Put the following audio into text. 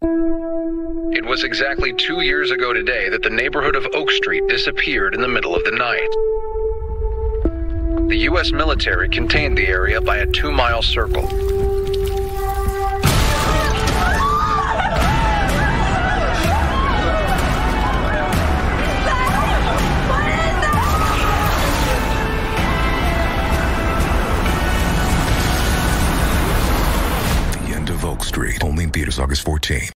It was exactly 2 years ago today that the neighborhood of Oak Street disappeared in the middle of the night. The U.S. military contained the area by a 2-mile circle. The End of Oak Street, only in theaters August 14.